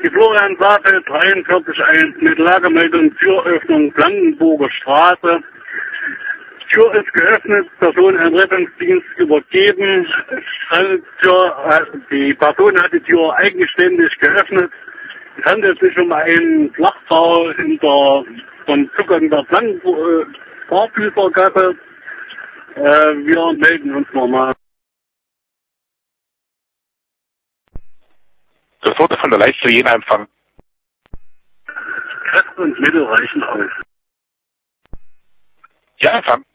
Die Floriansate 43.1 mit Lagemeldung Türöffnung Blankenburger Straße. Tür ist geöffnet, Person an Rettungsdienst übergeben. Die Person hat die Tür eigenständig geöffnet. Es handelt sich um einen Flachbau vom Zugang der Barfüßergasse. Wir melden uns nochmal. Das wurde von der Leiste Jena empfangen. Kräfte und Mittel reichen aus. Ja, empfangen.